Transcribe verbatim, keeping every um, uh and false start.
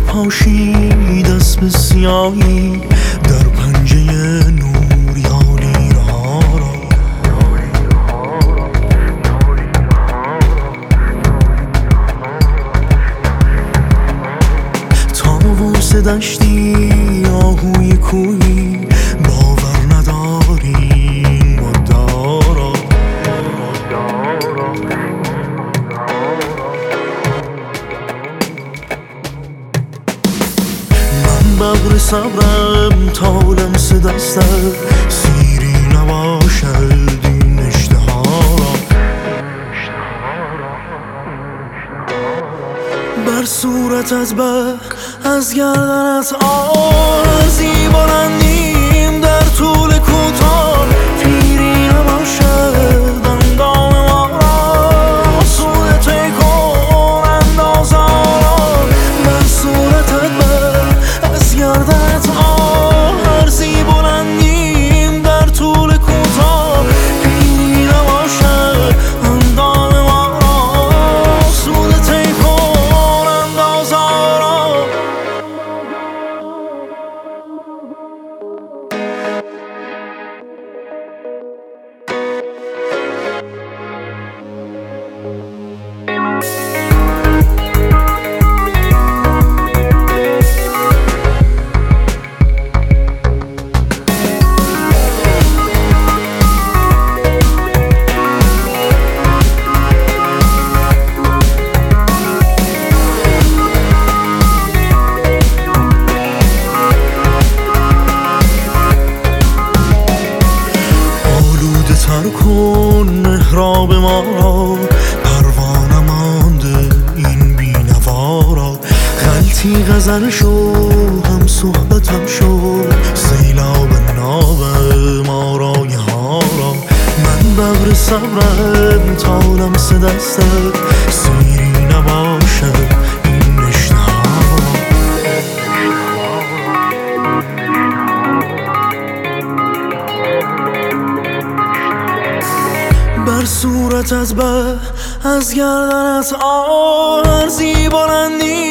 پاشی دست به سیاهی در پنجه نور یالی ها را تاووس دشتی آهوی کویی باور نداری مدارا ببر صبرم تا لمس دستت سیری نباشد این اشتها را بر صورتت به از گردنت آرزی بلندیم در طول کوتاه پیری نباشد اندام ما را سود طی کن انداز آرا بر صورتت به از گردنت آرزی بلندیم در طول کوتاه پیری نباشد اندام ما را سود طی کن انداز آرا تر کن محراب ما را پروانه مانده این بینوا را غلطی غزل شو هم صحبتم شو سیلاب ناب ما رای ها را من ببر صبرم تا لمس دستت سیری نباشد این اشتها بر صورتت به از گردنت آرزی بلندی